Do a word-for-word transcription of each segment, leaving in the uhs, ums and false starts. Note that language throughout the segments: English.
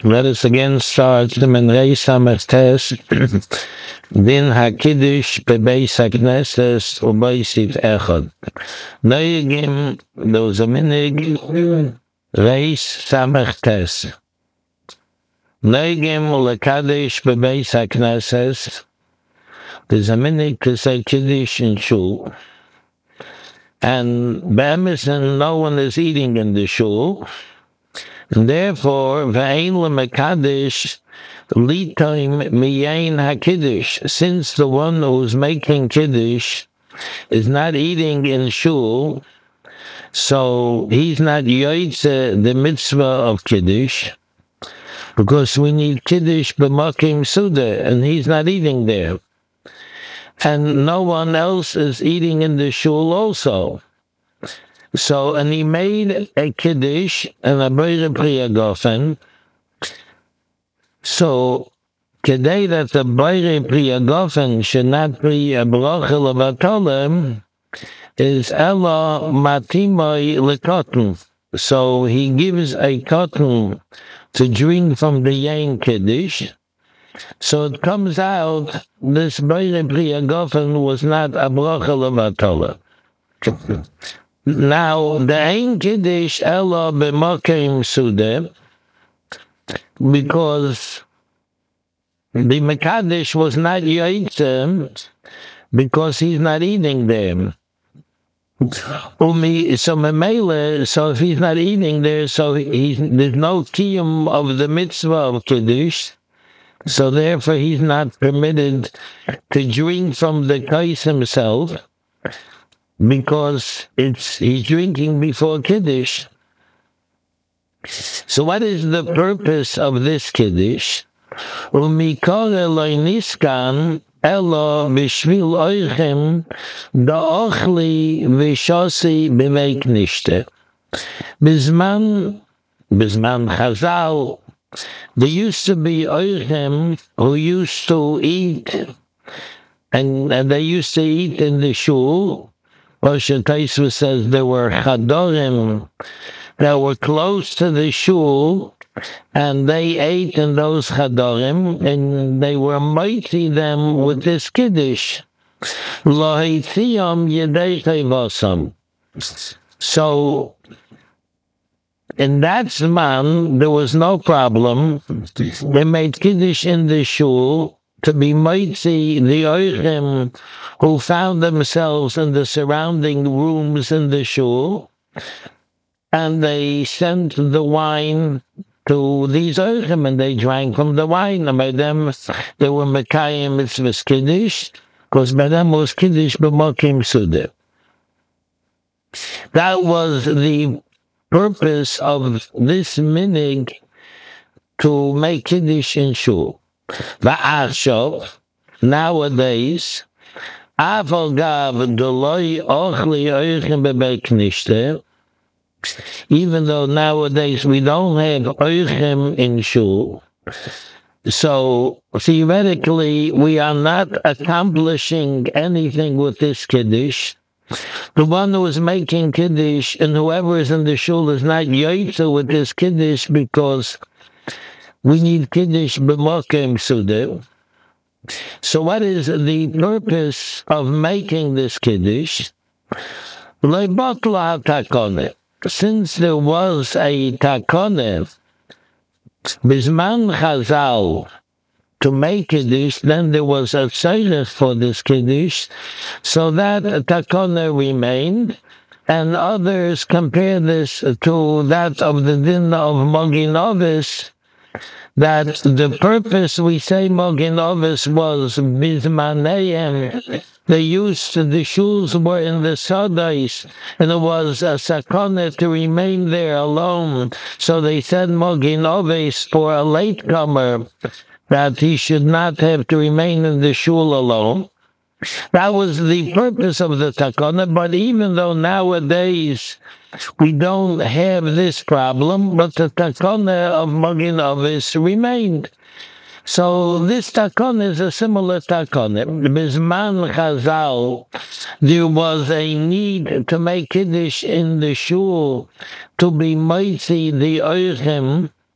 Let us again start the Menrei Samach Test. Din HaKiddush Bebeis HaKnesses Ubeisiv Echad. Noyegim, there was a minig, Reis Samach Test. Noyegim Lekadosh Bebeis HaKnesses. There's a minig to say Kiddush in Shul. And B'emes, no one is eating in the Shul. And therefore, v'ein lemekadosh litoim miyain hakiddush. Since the one who's making kiddush is not eating in shul, so he's not yoytze the mitzvah of kiddush, because we need kiddush b'makim suda, and he's not eating there. And no one else is eating in the shul also. So, and he made a kiddush and a boire priya gofen. So, today that the boire priya gofen should not be a bracha levatolem is ella matimoi lekotten. So, he gives a cotton to drink from the yain kiddush. So, it comes out this boire priya gofen was not a bracha levatolem. Now, the Ein Kiddush Ella b'makim suda, because the Mekadosh was not yoytze, because he's not eating them. Umi, so memele, so if he's not eating there, so he's, there's no kiyum of the mitzvah of Kiddush, so therefore he's not permitted to drink from the kais himself, because it's he's drinking before Kiddush. So what is the purpose of this Kiddush? Umikore loiniskan elo bishvil oichem da'ochli vishosi b'meik nishte. Bizman, bizman Chazal, there used to be oichem who used to eat, and, and they used to eat in the shul. Moshe Taisva says there were chadorim that were close to the shul, and they ate in those chadorim, and they were mighty them with this kiddush. Lo haitiyam yedei chayvasam. So, in that zman, there was no problem. They made kiddush in the shul to be mighty the oichem who found themselves in the surrounding rooms in the shul, and they sent the wine to these oichem, and they drank from the wine. And by them, they were mekayim mitzvahs kiddush, because by them was kiddush b'makim suda. That was the purpose of this minig to make kiddush in shul. Va'achshav, nowadays, Aval gav deloi ochli oichem bebek nishte. Even though nowadays we don't have oichem in shul, so theoretically we are not accomplishing anything with this kiddush. The one who is making kiddush and whoever is in the shul is not yoytze with this kiddush, because we need kiddush b'makim suda. So what is the purpose of making this kiddush? Le'batla takone. Since there was a takone, bizman Chazal, to make kiddush, then there was a tzorech for this kiddush, so that takone remained, and others compare this to that of the din of Mogin Ovis, that the purpose, we say Mogin Ovis, was bizmaneim. They used, the shuls were in the sadais, and it was a sakana to remain there alone. So they said Mogin Ovis for a latecomer, that he should not have to remain in the shul alone. That was the purpose of the takana, but even though nowadays we don't have this problem, but the takana of Mogin Ovis remained. So this takana is a similar takana. Bizman Chazal, there was a need to make kiddush in the shul, to be mighty the oichem,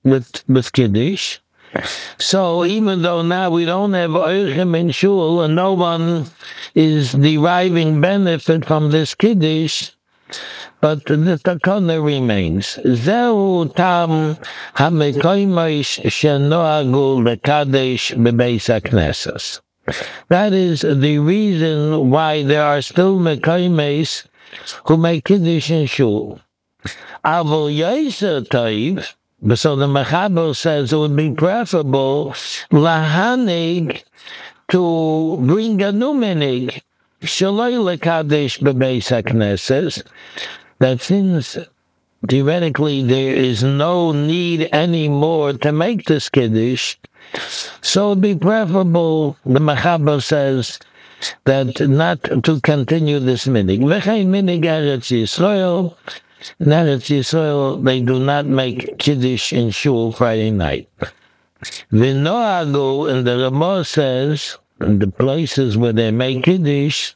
with, with Kiddush. So even though now we don't have Oichem in Shul and no one is deriving benefit from this Kiddush, but the takana remains. Zeu tam hamekoymosh shenoagu lekadesh bebeis haknesses. That is the reason why there are still mekoymes who make Kiddush in Shul. Avol yoser toiv. So the Mechaber says it would be preferable lahanig to bring a new minig shaloi lekadesh bebeis haknesses. That since theoretically there is no need anymore to make this Kiddush, so it would be preferable, the Mechaber says, that not to continue this minig. V'chein minig Eretz Yisrael. In Eretz Yisrael, they do not make Kiddush in Shul Friday night. V'noagu, and the Ramah says, in the places where they make Kiddush,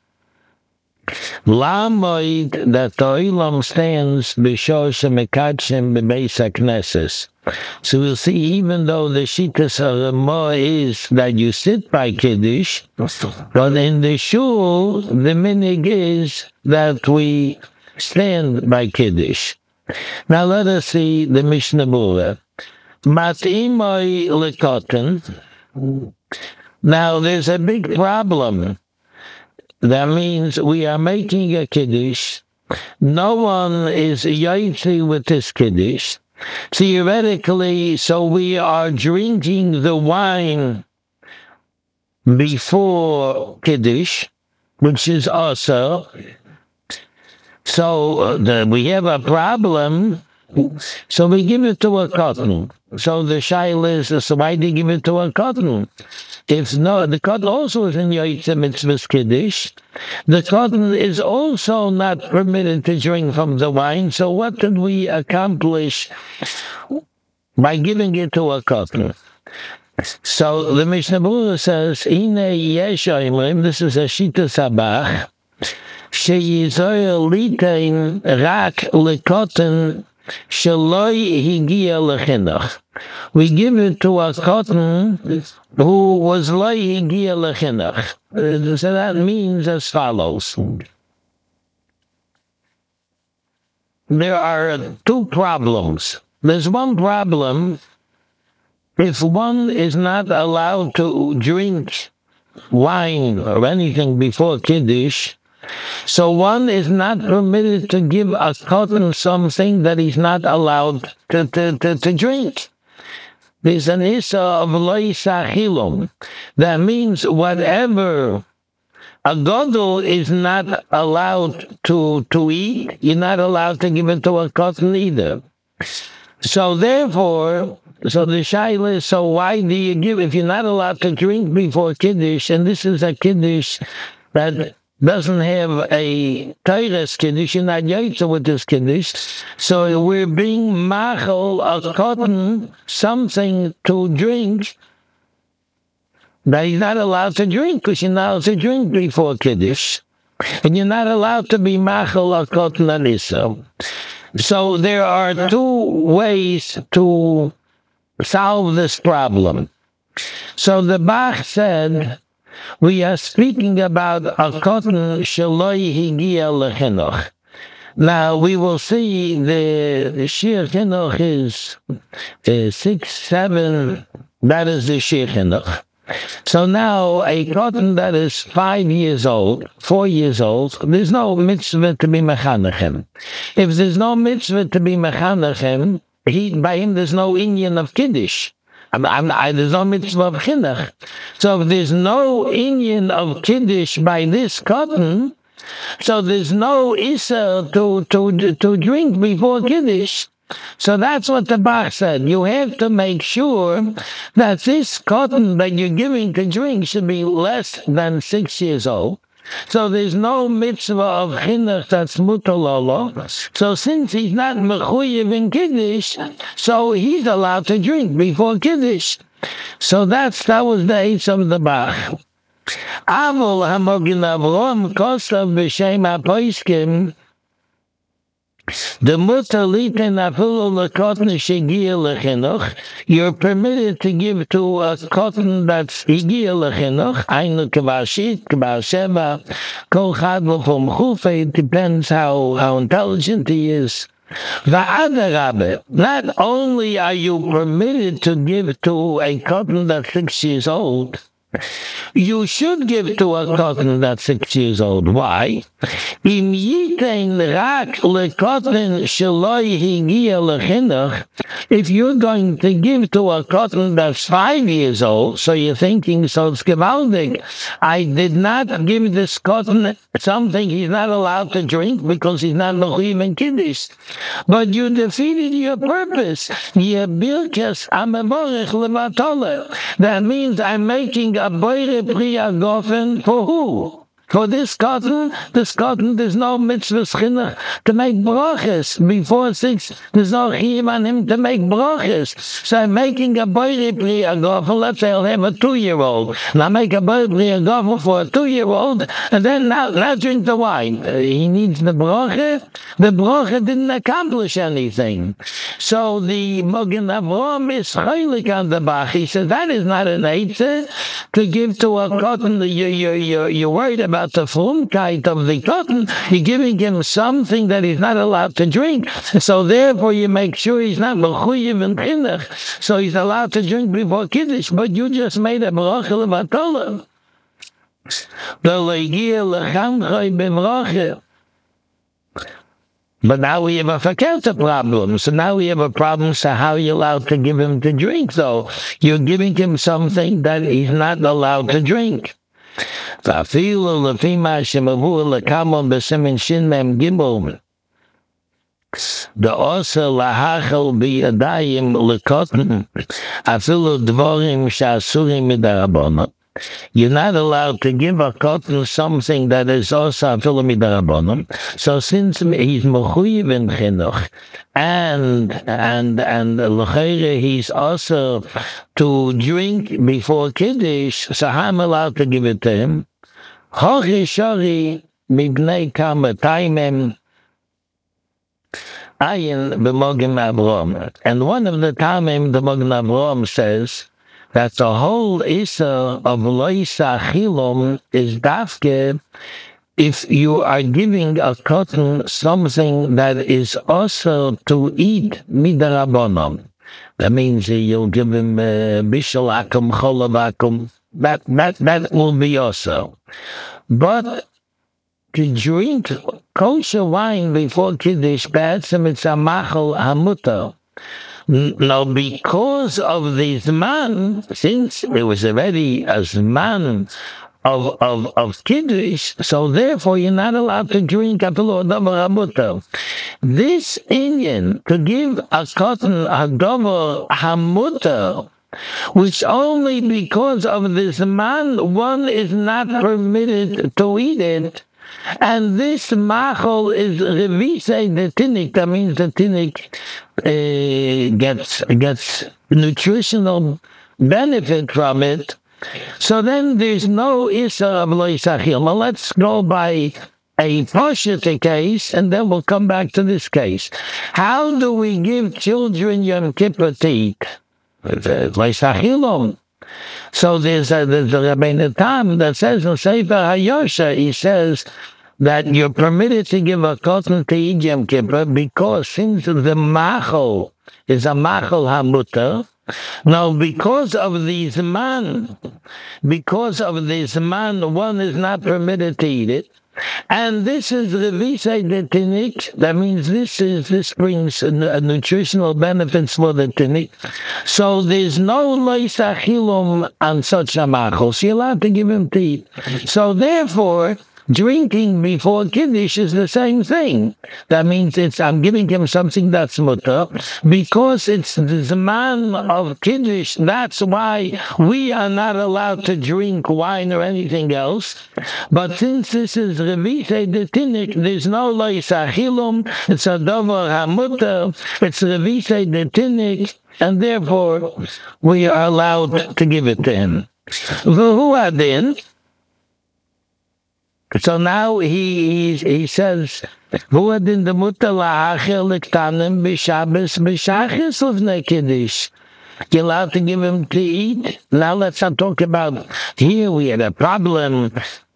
Lamoid, that the Olam stands b'shor shemekadshim bebeis haknesses. So we'll see, even though the Shittas Ramah is that you sit by Kiddush, but in the Shul, the minig is that we stand by Kiddush. Now let us see the Mishnah Berurah. Mat'imoi lekoten. Now there's a big problem. That means we are making a Kiddush. No one is yaitzi with this Kiddush. Theoretically, so we are drinking the wine before Kiddush, which is also. So uh, the, we have a problem, so we give it to a cotton. So the shaila is, so why do you give it to a cotton? If no, the cotton also is in Yotzei Mitzvah's Kiddush. The cotton is also not permitted to drink from the wine, so what did we accomplish by giving it to a cotton? So the Mishnah Berurah says, Ine yesh oimrim, this is a Shittas Habach, sheyizoyer litein rak lekoten sheloi higia lechinuch. We give it to a cotton who was loi higia lechinuch. So that means as follows. There are two problems. There's one problem. If one is not allowed to drink wine or anything before Kiddush, so one is not permitted to give a cotton something that he's not allowed to, to, to, to drink. There's an issa of lo yisachilum. That means whatever a gadol is not allowed to, to eat, you're not allowed to give it to a cotton either. So therefore, so the shaila is, so why do you give, if you're not allowed to drink before Kiddush, and this is a Kiddush that doesn't have a Teiras Kiddush, you're not yaitza with this Kiddush, so we're being machal a cotton, something to drink, that he's not allowed to drink, because you're not allowed to drink before Kiddush, and you're not allowed to be machal a cotton anissa. So there are two ways to solve this problem. So the Bach said, we are speaking about a cotton sheloi higia lechinuch. Now we will see the, the shir chinuch is uh, six, seven, that is the shir chinuch. So now a cotton that is five years old, four years old, there's no mitzvah to be mechanechem. If there's no mitzvah to be mechanechem, he, by him there's no inyan of Kiddush. I'm, I'm, I, there's no mitzvah of chinuch. So if there's no inyan of Kiddush by this cotton, so there's no issa to, to, to drink before Kiddush. So that's what the Bach said. You have to make sure that this cotton that you're giving to drink should be less than six years old. So there's no mitzvah of chinuch that's mutalolo. So since he's not mechuyev in Kiddush, so he's allowed to drink before Kiddush. So that's, that was the eighth of the Bach. Avol hamogin avrom kosav b'shem hapoiskim The mutalite nafulu lekotn shegia lechinuch. You're permitted to give to a cotton that's igia lechinuch. Einu kavashit, kavasheva, kol chad v'chol mechufe. It depends how, how intelligent he is. Va'adarabe. Not only are you permitted to give to a cotton that's six years old, you should give to a cotton that's six years old. Why? Im yitein rak lekotn sheloi higia lechinuch. If you're going to give to a cotton that's five years old, so you're thinking, so it's gewaldig. I did not give this cotton something he's not allowed to drink because he's not mechuyev in kiddush. But you defeated your purpose. Yebirkes amevorech levatole. That means I'm making a boire priya gofen for who? For this cotton, this cotton, there's no mitzvah chinuch to make brachas. Before six, there's no chiyuv on him to make brachas. So I'm making a boire priya gofen. Let's say I'll have a two-year-old. And I make a boire priya gofen for a two-year-old, and then now, now drink the wine. Uh, he needs the bracha. The bracha didn't accomplish anything. So the Mogen Avraham is chaylik on the bach. He says that is not an eitzah to give to a cotton. You, you, you, you're worried about the frumkeit of the cotton. You're giving him something that he's not allowed to drink. So therefore you make sure he's not mechuyev in chinuch. So he's allowed to drink before kiddush. But you just made a bracha levatole. The legia lechamchay b'bracha. But now we have a fakirta problem. So now we have a problem. So how are you allowed to give him to drink? So you're giving him something that he's not allowed to drink. V'afilu lefima shemavu lekamon b'simin shin mem gimel. The osa lahachal biyadayim lekotn. Afilu dvorim sha'asurim midarabonot. You're not allowed to give a cotton something that is also afilu midarabonim. So since he's mechuyev in chinuch, and and and l'chayre he's also to drink before kiddush, so I'm allowed to give it to him. Hochi shari mibnei kama taimem ayin b'Mogen Avraham. And one of the taimem the Mogen Avraham says that the whole Issa of Loisa Chilom is dafke if you are giving a cotton something that is also to eat midarabonom. That means you'll give him bishul akum, cholav akum. That, that, that will be also. But to drink kosher wine before Kiddush, ba'atzem it's a machal hamutar. Now, because of this man, since it was already a man of of of kiddush, so therefore you're not allowed to drink afilu davar hamutar. This Indian to give a cotton a davar hamutar, which only because of this man one is not permitted to eat it. And this machol is revisei the tinnik. That means the tinnik uh, gets gets nutritional benefit from it. So then there's no issa of lo yisachil. Well, let's go by a Pashut case, and then we'll come back to this case. How do we give children Yom Kippur to eat? Lo yisachilom. So there's a, there's a Rabbeinu Tam that says in Sefer HaYosha, he says that you're permitted to give a cotton to eat Yom Kippur because since the machol is a machol hamutar, now because of this man, because of this man, one is not permitted to eat it. And this is the visay the tinnik. That means this is this brings a, a nutritional benefits for the tinnik. So there's no leisa chilum on such a machol. So you're allowed to give him to eat. So therefore, drinking before kiddush is the same thing. That means it's I'm giving him something that's mutter because it's the zman of kiddush. That's why we are not allowed to drink wine or anything else. But since this is revite the tinnik, there's no leisa chilum. It's a davar hamutter. It's revite the tinnik, and therefore we are allowed to give it to him. V'hu adin. So now he he, he says, "Who did the mutter lahachel lektanim b'Shabbos b'shachis lefnei kiddush?" You're allowed to give him to eat. Now let's not talk about here. We had a problem.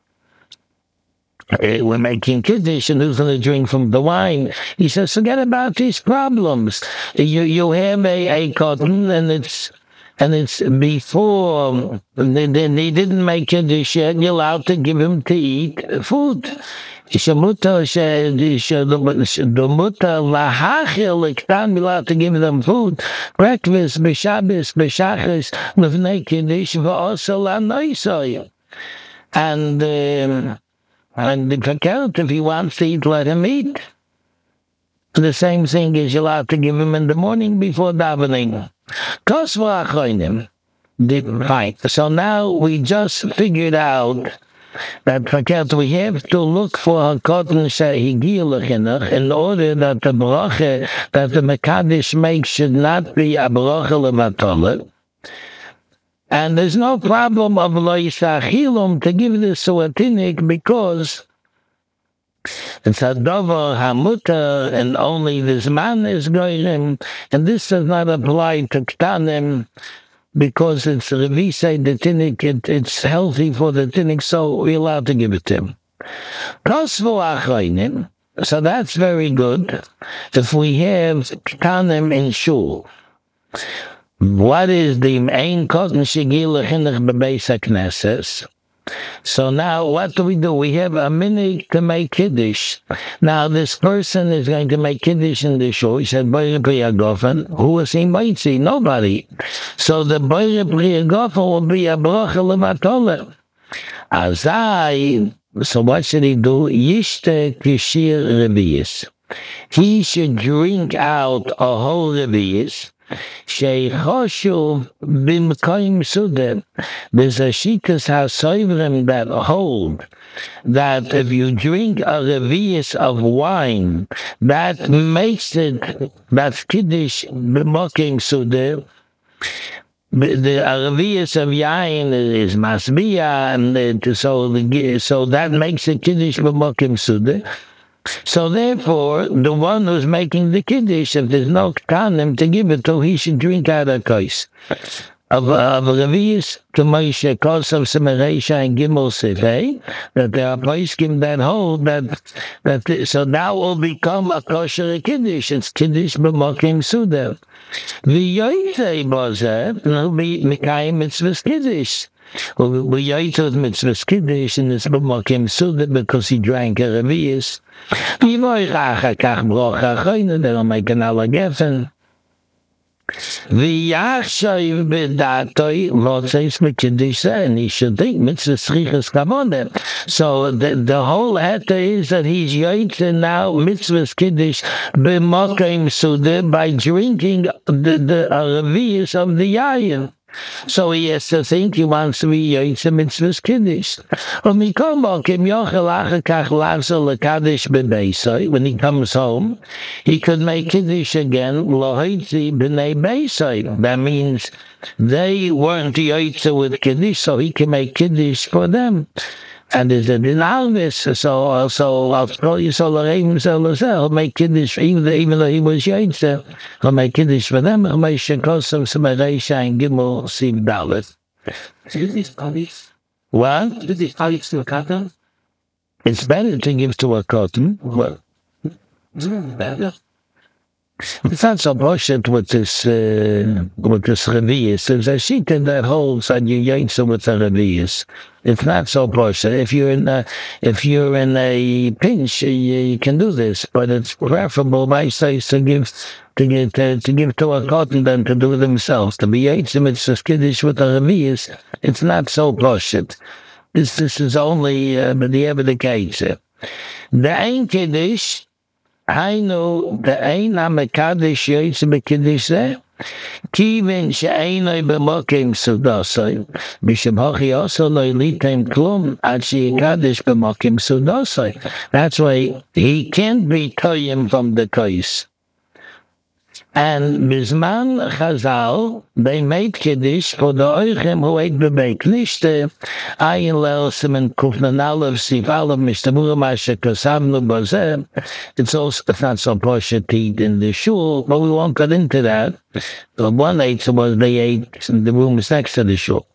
Uh, we're making kiddush, and who's going to drink from the wine? He says, forget about these problems. You you have a, a cotton, and it's and it's before. Then he didn't make kiddush yet. You're allowed to give him to eat food. Shemuta the muta lahachil lektan, allowed to give them food, breakfast, b'Shabbos, b'shachris, lefnei kiddush, v'osa la'noisoi. And um, and the fakert, if he wants to eat, let him eat. The same thing is you're allowed to give him in the morning before davening. Kos v'achronim. Right. So now we just figured out that fakert, we have to look for a cotton shehigiel in order that the bracha that the Mekadesh makes should not be a bracha levatole. And there's no problem of lo yisachilum to give this to a tinnik because it's a dover hamuta and only this man is going, and this does not apply to ktanim because it's revise the tinnik, it, it's healthy for the tinnik, so we're allowed to give it to him. So that's very good. If we have ktanim in shul, what is the main cotton shigila chinuch bebeis hakneses? So now what do we do? We have a minute to make kiddush. Now this person is going to make kiddush in the shul. He said, Boire Priyagofen. Who is he might see? Nobody. So the Boire Priyagofen will be a bracha levatole. Azai, so what should he do? Yishte kishir revius. He should drink out a whole revius. Sheikoshu bimkoim sude. There's a shikas hasoivrim that hold that if you drink a revius of wine, that makes it, that's kiddush b'mokim sude. The revius of yain is masbiya, and so so that makes it kiddush b'mokim sude. So therefore, the one who's making the kiddush, if there's no ktanim to give it to, he should drink out of kos. Of of revius to Moshe Kosav Semeresha and Gimel Sefei, that there are poskim that hold that that so now will become a kosher kiddush. It's kiddush b'mokim suda. The yoytei bozer will be mikayim mitzvahs kiddush. We yoytei mitzvahs kiddush in this b'mokim suda because he drank a revius. They'll make another geffen. V'yachshav b'datoi lotzeis mekiddush, and he should think mitzvah srichas kavonim. So the, the whole heta is that he's yoytze now mitzvah kiddush b'mokim suda by drinking the the revius of the yayin. So he has to think he wants to be yoytze mitzvah kiddush. When he comes home, he could make kiddush again. That means they weren't yoytze with kiddush, so he can make kiddush for them. And there's a din alvis, so also I'll throw you so l'reim so he'll make kiddush even even though he was yoytze. He'll make kiddush for them. He'll make shekosav semeresha and gimel siv dalet. Do these parties? What? Do these parties to a cotton? It's better to give to a cotton. Well, Mm, better. it's not so bullshit with this uh, with this revius. There's a sheet in that holds that you yoytze with the revius. It's not so bullshit. If you're in a, if you're in a pinch, you, you can do this, but it's preferable, my say, to give to give to, to give to a cotton than to do it themselves. To be yoytze mitzvah kiddush with the revius, it's not so bullshit. This this is only uh, the evidence. The ein kiddush. I know the ein ha-mekadesh yoytze b'kiddush zeh, kivin she'einoi b'mokim sudosoi, b'shem hochi also lo yilitem klum ad sheyikadesh b'mokim sudosoi. That's why he can't be toyim from the kos. And Bisman Chazal, they made Kiddush for the Oichem who ate Bebek. Nishte, Ayin Lel Simen Kufnan Aleph Sif Aleph Mishtabura Masha Kasavnu Bazeh. It's also, it's not so poshetit in the shul, but we won't get into that. The one ate was they ate in the room next to the shul.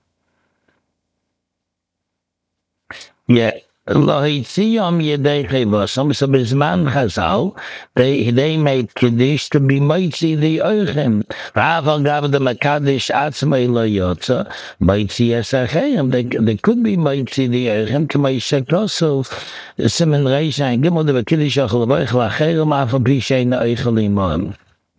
Yeah. Lohitziyom Yedei Chevosam, so Bisman Chazal, they, they made Kiddush to be Moitzi the Oichem. Raval gave the Makadish Atzmei Lo Yotza, Moitzi Esachayim, they, they could be Moitzi the Oichem, to Moishe Koso, Simen Reish, and Gimel the Kiddush Ochel Boich Lachayim, Afal Pishein Oichelim.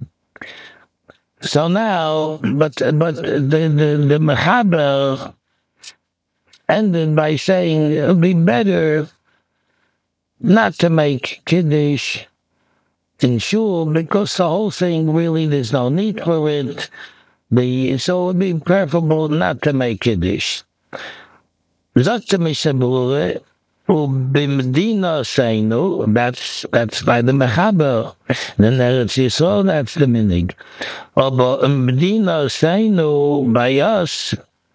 So now, but, but the, the, the Mechaber ended by saying it would be better not to make Kiddush in shul because the whole thing really there's no need for it. The so it would be preferable not to make Kiddush. Zakta Mishabure Bimdina Seinu, that's that's by the Mechaber. Then Eretz Yisrael, that's the minig. But Bimdina Seinu by us.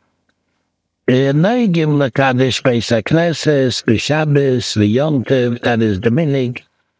Neigim Lakadosh Beis HaKnesses, B'Shabbos, V'Yom Tov, that is the minig.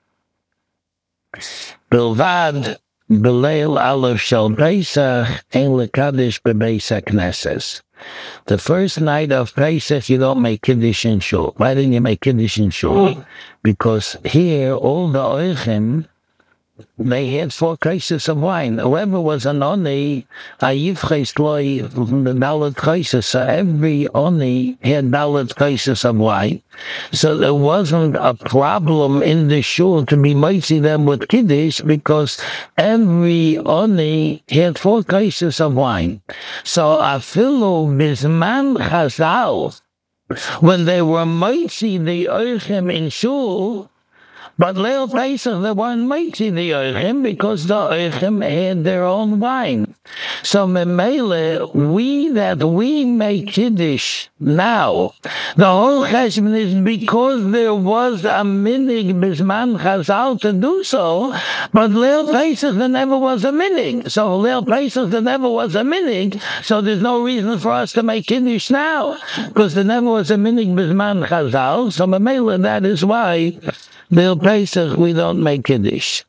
Bilvad, B'Leil Aleph Shel Pesach, Ein Lakadosh B'Beis HaKnesses. The first night of Pesach, you don't make Kiddush in shul. Why didn't you make Kiddush in shul? Because here, all the Oichem, they had four cases of wine. Whoever was an oni, ayivches loy the dalet cases. So every oni had dalet cases of wine. So there wasn't a problem in the shul to be mighty them with kiddush because every oni had four cases of wine. So afilu bisman chazal, when they were mighty the oichem in shul. But Leil Pesach, they weren't making the Oichem because the Oichem had their own wine. So Memele, we that we make Kiddush now, the whole cheshbon is because there was a minig bisman chazal to do so, but Leil Pesach there never was a minig. So Leil Pesach there never was a minig, so there's no reason for us to make Kiddush now, because there never was a minig bisman chazal, so Memele, that is why Leil Pesach, we don't make Kiddush.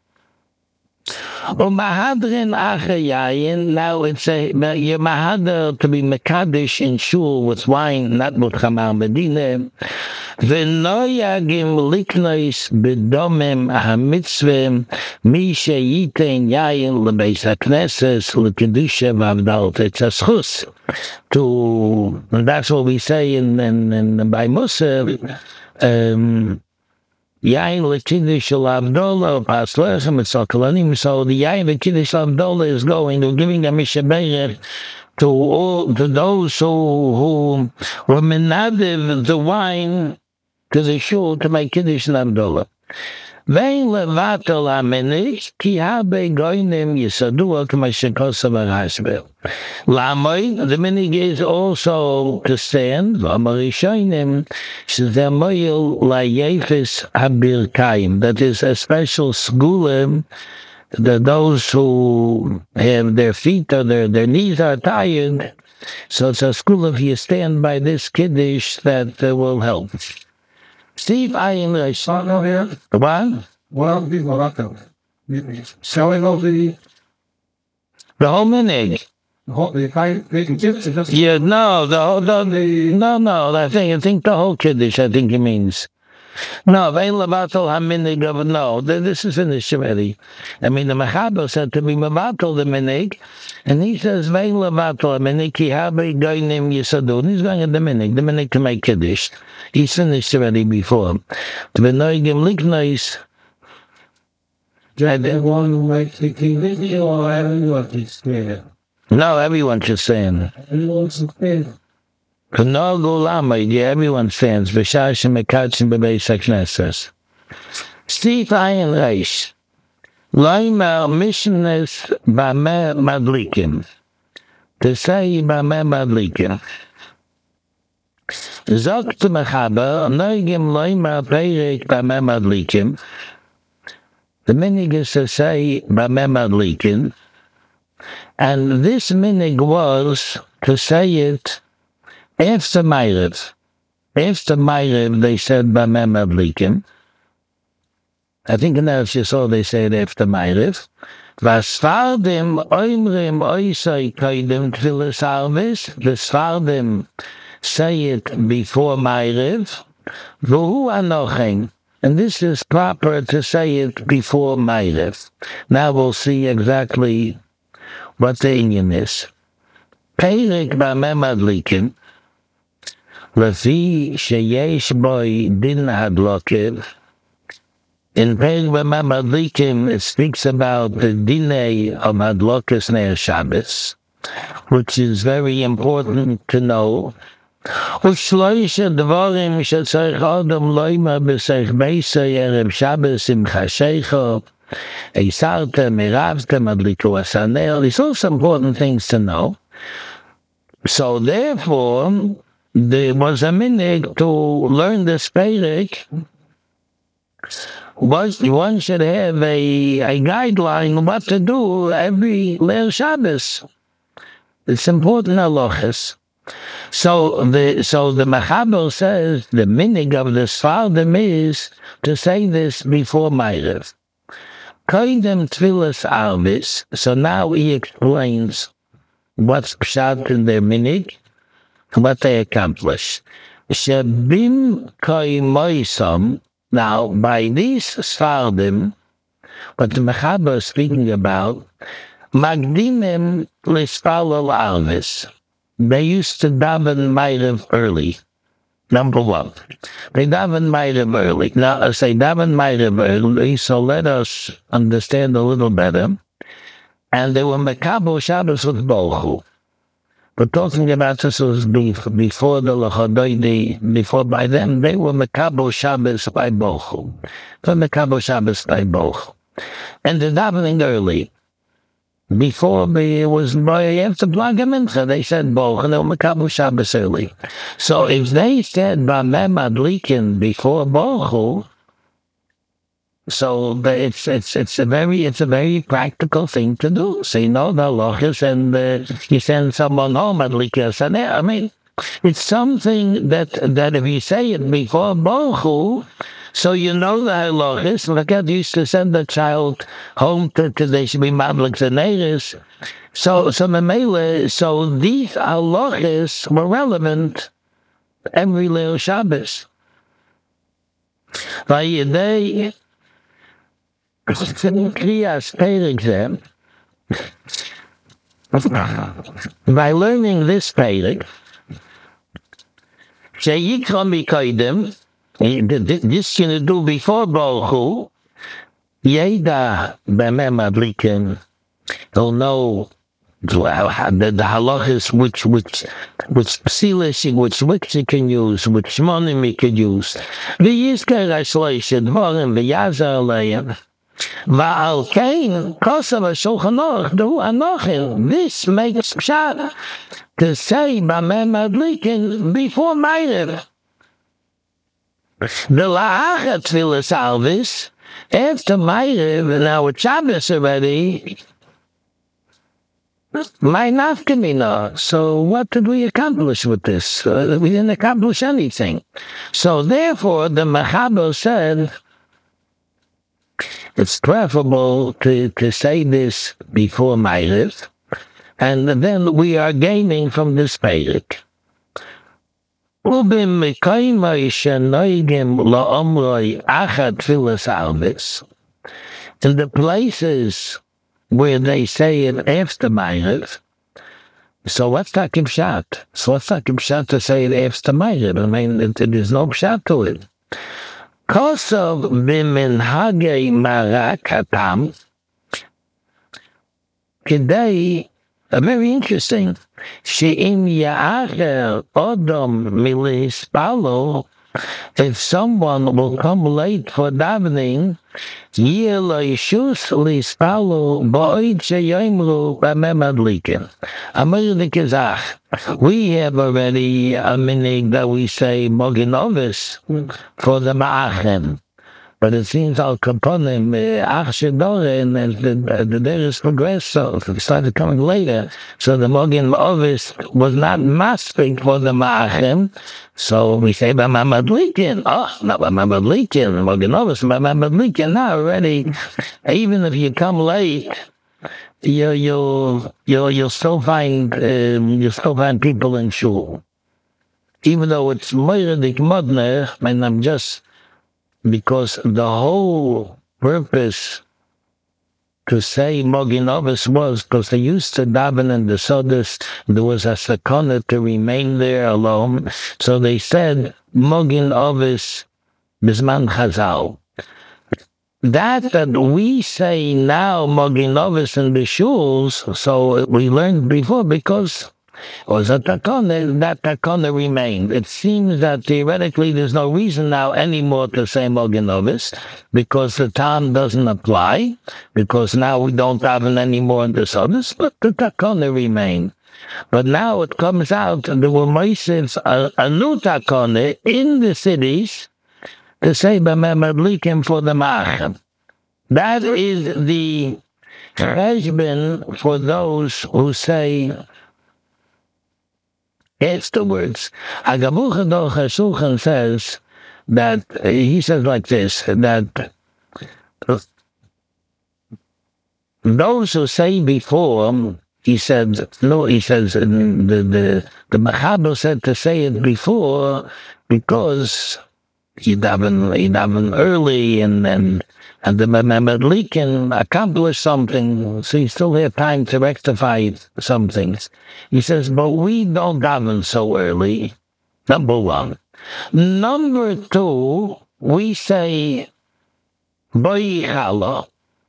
Umahadrin achayayin, now it's a, you're mahadr to be mekadosh in shul with wine, not with chamar medina. V'noyagim liknois b'domem hamitzvim mi sheyitein yayin lebeis haknesses l'kedusha v'avdalt. It's a schus to, and that's what we say in, in, in by Musar, um, Yain l'kiddush l'avdola paslechem etzakalanim. So the yain l'kiddush l'avdola is going to giving a mishaberech to all to those who who were menadiv the wine to the shul to make kiddush l'avdola. Vein levatel aminich ki habe goynim yisadua k'mashikosav harashbel. Lamoy, the minig is also to stand. V'amarishonim shezemoyel layefis habirkayim. That is a special schoolim that those who have their feet or their, their knees are tired. So it's a school of you stand by this kiddush that uh, will help. Steve Ayin Reish. Oh, here. What? Well, people are out there. Selling all the, The whole minig. the whole, the kind, they can give it, it doesn't. Yeah, no, the whole, the, no, no, I think, I think the whole kiddush, I think he means. No, vein levatel haminig of, no, this is finished already. I mean, the Mechaber said to be mevatel the minig, and he says, vein levatel haminig, ki habe goynim yisadun. He's going at the minig, the minig to make kiddush. He's finished already before. V'noigim liknois. That everyone who makes the kiddush or everyone is scared. No, everyone should stand. Everyone's scared. No gulama, yeah, everyone stands. V'shashim mekatsim b'beis haknesses. Steve Ayin Reish. Loimer missiones b'ameh madlikim. To say b'ameh madlikim. Zogt Mechaber, noigim loimer perek b'ameh madlikim. The minig is to say b'ameh madlikim. And this minig was to say it after Ma'ariv. After Ma'ariv, they said Bameh Madlikim. I think in Eretz Yisrael they say it after Ma'ariv. Vasfardim oimrim oisai kaidem tfilas arvis. The Sfardim say it before Ma'ariv. V'hu anochen. And this is proper to say it before Ma'ariv. Now we'll see exactly what the Indian is. Peirik Bameh Madlikim. Lefi sheyesh boi din hadlokiv. In Peirik Bameh Madlikim, it speaks about the dinei of hadlokas ner Shabbos, which is very important to know. Ushloisha dvarim shetzarich adam loima b'seich beisei erev Shabbos im chashecho eisarta miravta madliku asanel. It's also important things to know. So therefore, there was a minute to learn this Peirik. One should have a, a guideline what to do every Leil Shabbos. It's important halachas. So the so the Mechaber says the minig of the Sfardim is to say this before Ma'ariv. Koidem tfilas arvis. So now he explains what's pshat in their minig, what they accomplish. Shebim koi moisam. Now, by these Sfardim, what the Mechaber is speaking about, magdimim lispalal arvis. They used to daven Ma'ariv early. Number one, they daven Ma'ariv early. Now, as they daven Ma'ariv early, so let us understand a little better. And they were Mekabel Shabbos with Bochu. We're talking about this was before the Lachadoidi, before by them, they were Mekabel Shabbos by Bochu. They were Mekabel Shabbos by Bochu. And they're davening early. Before it was after Blag Mincha, they said Bochu, and they were Mekabel Shabbos early. So if they said Bameh Madlikin before Bochu, so it's it's it's a very it's a very practical thing to do. So you know the halachas, and uh, you send someone home at likas, and I mean, it's something that that if you say it before Bochu, so you know the halachas. Like I used to send a child home to, to they should be madlik and neiris. So so memele, so these halachas were relevant every Leil Shabbos. By they. Kriyas Peirik them. By learning this Peirik, Sheyikra Mikoidim, this you do before Bochu, Yeda Bameh Madlikim, he'll know the, the halachas which which which psilis, which which he can use, which monim he could use. V'yizker Ashleisha Dvorim v'yazar Aleim. Va'al kein kosav Shulchan Aruch du anochin. This makes pshat to say Bameh Madlikin before Ma'ariv. The la'achat tfilas alvis after Ma'ariv, now it's Shabbos already. My nafkamina. So what did we accomplish with this? Uh, we didn't accomplish anything. So therefore, the Mechaber said, it's preferable to, to say this before Ma'ariv, and then we are gaining from this Peirik. Ubim mekaymai shenoigim la'omroi achat tfilas alvis. In the places where they say it after Ma'ariv, so what's that pshat? So what's that pshat to say it after Ma'ariv? I mean, it, it is no pshat to it. Kosav b'minhagei marak hatam. Today, uh, very interesting. She'im ya'acher odom milispalo. If someone will come late for davening, yeh lo yishus lispalo ba'od sheyomru Bameh Madlikin. Amar the Kazach. We have already a minig that we say Moginovis for the Ma'achem. But it seems Al Kaponim, Ach Shedore, and the, the Deris progressed, so it started coming later. So the Mogen Ovis was not masping for the Ma'achem. So we say by Mamadlikin, oh, not by Mamadlikin, Mogen Ovis, by Mamadlikin. Now already, even if you come late, you you you you'll still find um, you'll still find people in shul, even though it's Moiridik Modner. And I'm just because the whole purpose to say Mogen Ovis was because they used to daven in the Sodus. There was a sakana to remain there alone, so they said Mogen Ovis Bisman Chazal. That that we say now Mogen Ovis in the shuls, so we learned before because it was a takana, that takana remained. It seems that theoretically there's no reason now anymore to say Mogen Ovis because the time doesn't apply, because now we don't have it anymore in the Sodus, but the takana remained. But now it comes out that there were Moises, a, a new takana in the cities, to say B'Memedlikim for the Ma'achem. That is the cheshbon for those who say, it's the words. Agabucha Doch HaShulchan says that, he says like this, that those who say before, he said, no, he says, the, the, the Machaber said to say it before because you daven, you daven early, and and and the Memedli can accomplish something, so you still have time to rectify some things. He says, but we don't daven so early. Number one. Number two, we say Boyichala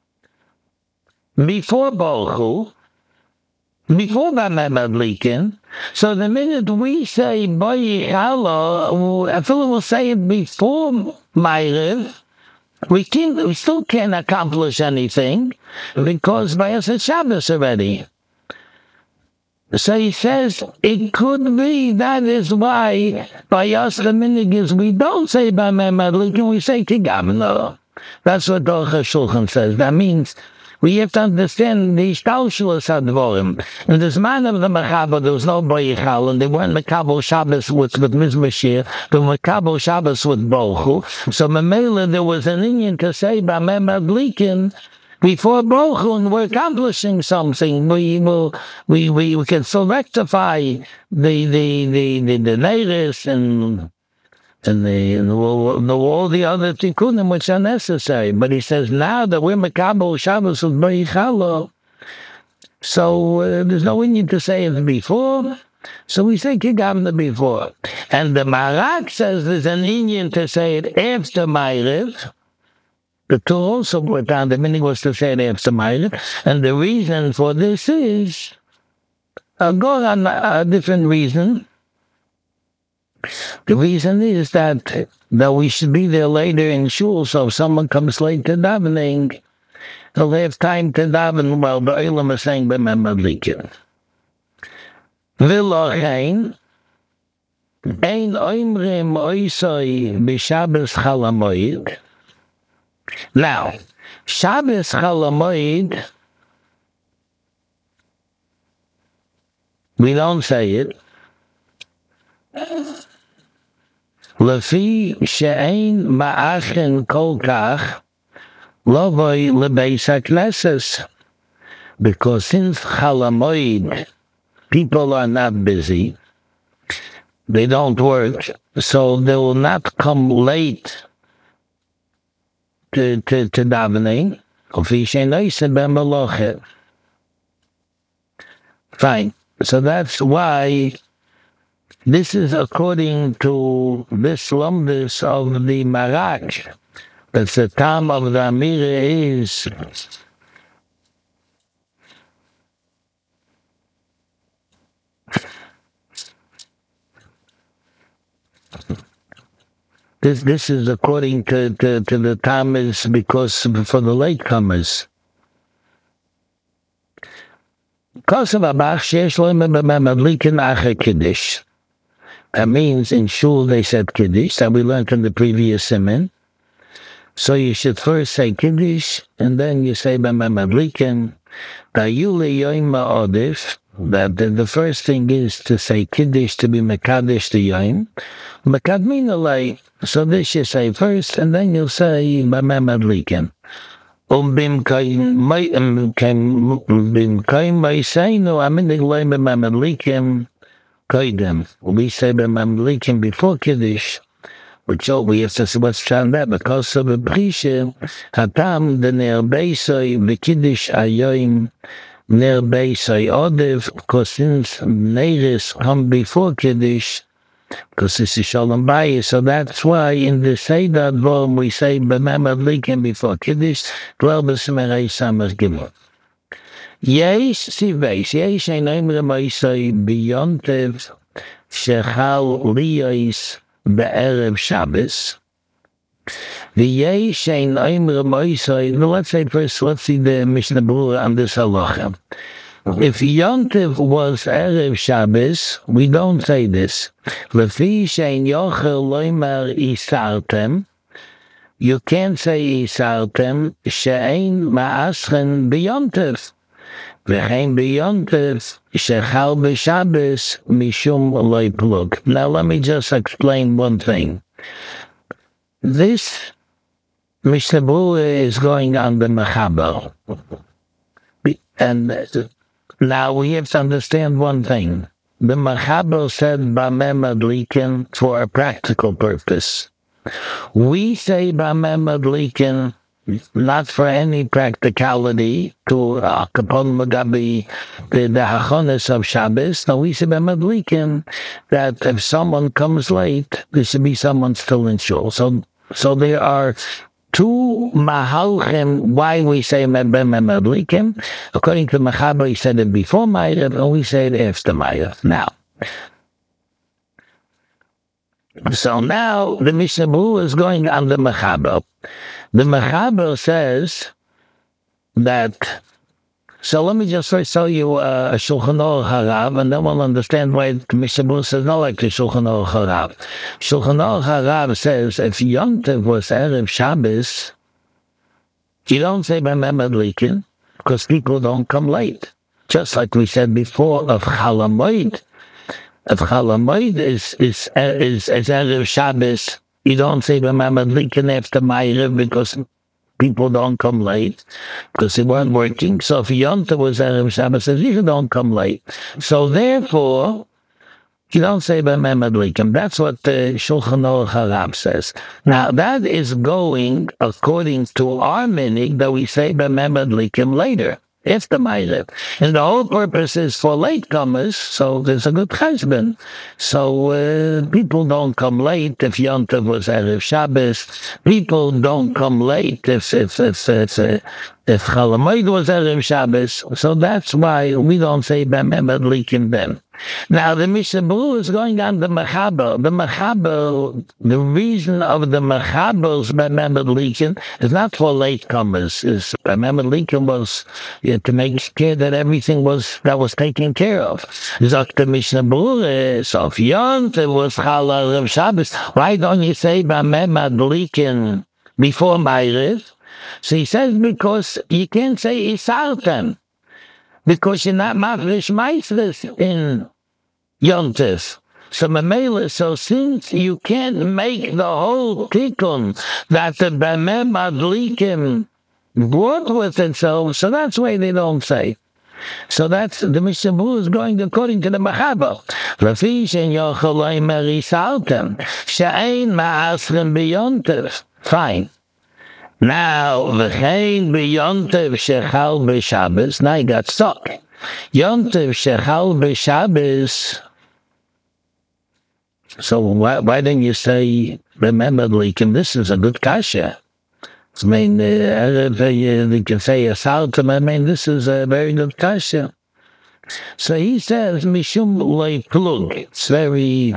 before Bolchu, before Memedlikin. So the minute we say Boyichala, I feel we'll say it before Ma'ariv, we can't, we still can't accomplish anything because by us it's Shabbos already. So he says it could be that is why by us the minute is we don't say by Memedlikin, we say Tigavno. That's what Doch HaShulchan says. That means we have to understand the Shtalshelis HaDvorim. In this man of the Mechaber, there was no Boyichal, and they weren't Mekabel Shabbos with, with Mizmashir, but Mekabel Shabbos with Bolchu. So Mamela, there was an Indian to say by Memedlikin before Bolchu, and we're accomplishing something. We will, we, we, we can still rectify the, the, the, the, the Neiris and And, the, and all, the, all the other tikkunim which are necessary. But he says now that we're Mekabel Shabbos with Boyichalo, so uh, there's no need to say it before. So we say Kigavna before. And the Marak says there's an Indian to say it after Ma'ariv. The two also were down, the meaning was to say it after Ma'ariv. And the reason for this is, I'll go on a, a different reason. The reason is that that we should be there later in shul, so if someone comes late to davening, he'll have time to daven while the Olam is saying B'Memedlikin. V'lochein, ein oimrim oisoi b'Shabbos Chalamoid. Now, Shabbos Chalamoid, we don't say it. Lefi she'ein ma'achen kol kach lovoi lebeis hakneses, because since Chalamoid people are not busy, they don't work, so they will not come late to to, to davening. Fine. So that's why. This is according to this lumbus of the Marak, that the time of the Amira is this. This is according to, to, to the time is because for the latecomers. Because of Abach Shesh Lo Memedlikin Acher Kiddush. That means in shul they said Kiddush, that we learned from the previous Siman. So you should first say Kiddush, and then you say B'mem Adlikin, Dayule Yoim Ma'odif, that the, the first thing is to say Kiddush to be Mekadesh the Yoim, Mekadmin Alay, so this you say first, and then you'll say B'mem Adlikin. Um bim kain may um kain bim kain may say no I'm in the lame B'mem Adlikin kaidem. We say B'mem Adlikin before Kiddush. Which all we have to see what's found that because of a prisha, hatam the ner beisoy v'kiddush ayoim ner beisoy odev, because since neiris come before kiddush, because this is shalom bayis, so that's why in the Seder Dvorim we say b'mem adlikin before kiddush, dwell b'semerei samach gimel. Yesh siveis, yesh ein oimre moisoi biyontev shechal liyos Be'erev Shabbos. V'yesh ein oimre moisoi. Let's say first, let's see the Mishnah Berurah on this halacha. If Yontiv was Erev Shabbos, we don't say this. Lefi shein yochel loimer isartem. You can't say isartem she'ein ma'aschen b'Yontiv. V'chein b'Yontiv shechal b'Shabbos mishum loy plug. Now let me just explain one thing. This Mishnah Berurah is going on the Mechaber. And now we have to understand one thing. The Mechaber said B'mem Adlikin for a practical purpose. We say B'mem Adlikin not for any practicality to uh, kapon magabi the the hachonis of Shabbos. No, we say B'mem Adlikin that if someone comes late, there should be someone still in shul. So, so there are two mahalchim why we say B'mem Adlikin. According to Mechaber, he said it before Ma'ariv, and we say it after Ma'ariv. Now, so now the Mishnah Berurah is going on the Mechaber. The Mechaber says that, so let me just first tell you uh, a Shulchan Aruch Harav, and then we'll understand why the Mishnah Berurah says not like the Shulchan Aruch Harav. Shulchan Aruch Harav says if Yontiv was Erev Shabbos, you don't say B'mem Adlikin, because people don't come late. Just like we said before of Chol HaMoed. If Chol HaMoed is, is, is, is Erev Shabbos, you don't say B'mem Adlikin after Ma'ariv because people don't come late, because they weren't working. So if Yonta was Erev Shabbos, you don't come late. So therefore, you don't say B'mem Adlikin. That's what the Shulchan Aruch Harav says. Now that is going according to our meaning that we say B'mem Adlikin later, after Ma'ariv. And the whole purpose is for latecomers, so there's a good cheshbon. So uh, people don't come late if Yontav was Erev Shabbos. People don't come late if if if if, if, if Chol HaMoed was Erev Shabbos. So that's why we don't say B'mem Adlikin then. Now the Mishnah Berurah is going on the Mechaber. The Mechaber, the reason of the Mechaber's B'mem Adlikin is not for latecomers. Is B'mem Adlikin was yeah, to make sure that everything was that was taken care of. Zok the Mishnah Berurah, so if Yontav was Chol HaMoed Shabbos, why don't you say B'mem Adlikin before Ma'ariv? So he says because you can't say Isartem. Because you're not mafresh meisres in Yontif. So Mamela, so since you can't make the whole tikkun that the B'mem Adlikin brought with itself, so that's why they don't say. So that's the Mishnah Berurah is going according to the Mechaber. Rafi shein yochel loimer isartem she'ein ma'asren b'Yontif. Fine. Now, v'chein b'Yontiv shechal b'Shabbos. Now he got stuck. Yontiv shechal b'Shabbos. So why why didn't you say B'mem Adlikin? This is a good kasha. I mean, uh, you can say a saltam. I mean, this is a very good kasha. So he says mishum loy plug. It's very,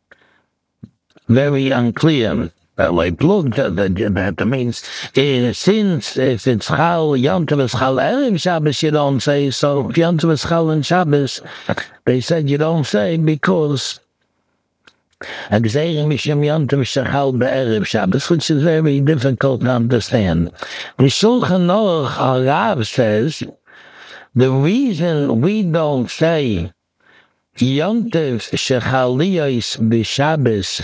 very unclear. Like plug that, that, that means uh, since if it's Chal Yontav is Chal Erev Shabbos, you don't say so. If Yontav is Chal and Shabbos, they said you don't say because Agzerim Mishim Yontiv Shechal Be'erev Shabbos, which is very difficult to understand. The Shulchan Aruch Harav says, the reason we don't say Yontiv Shechaliyos B'Shabbos,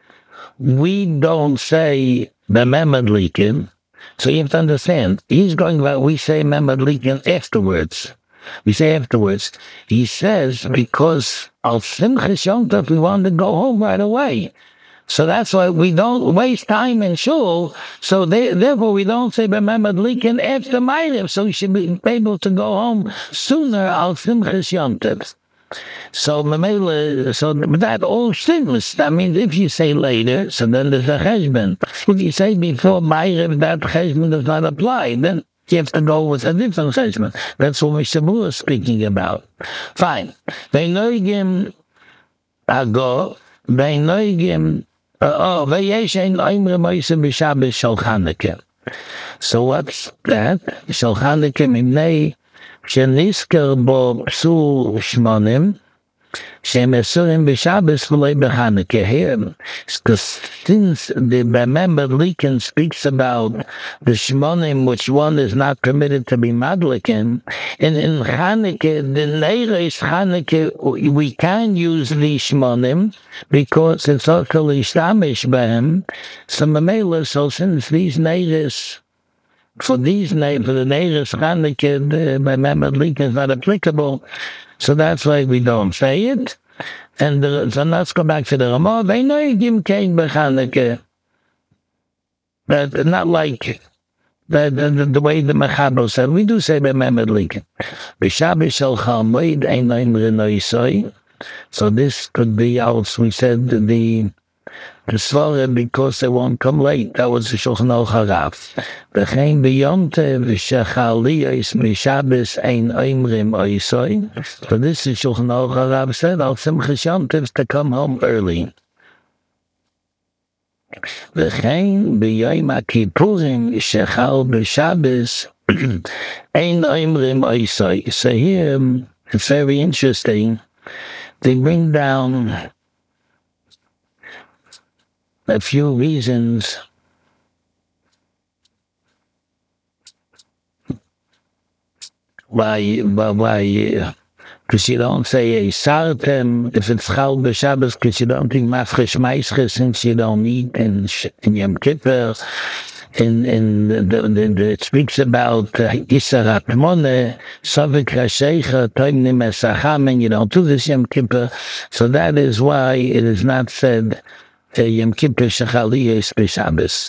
we don't say B'Memad so you have to understand, he's going about, we say Memad afterwards. We say afterwards, he says, because of Simchas Yom Tov, we want to go home right away. So that's why we don't waste time in shul. So they, therefore, we don't say B'Memad Likin after Ma'ariv. So we should be able to go home sooner al Simchas Yom Tov. So so that all sinless. That means if you say later, so then there's a cheshbon. If you say before Ma'ariv, that cheshbon does not apply. Then you have to go with a different cheshbon. That's what Mishabur is speaking about. Fine. They noigim ago. They noigim. Oh, vayeshein oimrim oisem b'Shabbos shel Chanukah. So what's that? Shel Chanukah mimnei shenisker bo psul shmonim shemesurim b'Shabbos v'lei b'Chanukah. Here, because since the B'Memad Likin speaks about the shmonim which one is not permitted to be madlikin, and in Chanukah, the Neiros Chanukah, we can use the shmonim because it's locally shtamish b'hem. So Mamela, so since these Neiros, for these names, for the Neiros Chanukah, the B'Memad Likin is not applicable. So that's why we don't say it. And the, so let's go back to the Ramah. They know you give cake b'Chanukah. But not like the, the, the way the Mechaber said. We do say B'Memad Likin. B'Shabbos shel Chol Moed ein oimrim noisoi. So this could be, as we said, the the Svara, because they won't come late. That was the Shulchan Aruch Harav. V'chein b'Yontev shechaliyos b'Shabbos ein oimrim oisoi. So this is Shulchan Aruch Harav said, al Simchas Yom Tov to come home early. V'chein b'Yom HaKippurim shechal b'Shabbos ein oimrim oisoi. So here, it's very interesting. They bring down a few reasons why, why, because you don't say a sartem if it's chal b'Shabbos, because you don't think mafresh ma'isches since you don't eat in, in Yom Kippur. In in the, the, the, it speaks about Yisar Atmone, Savik Rashecha, Toimnim Esacham, and you don't do this Yom Kippur. So that is why it is not said Yom Kippur Shechaliyos b'Shabbos.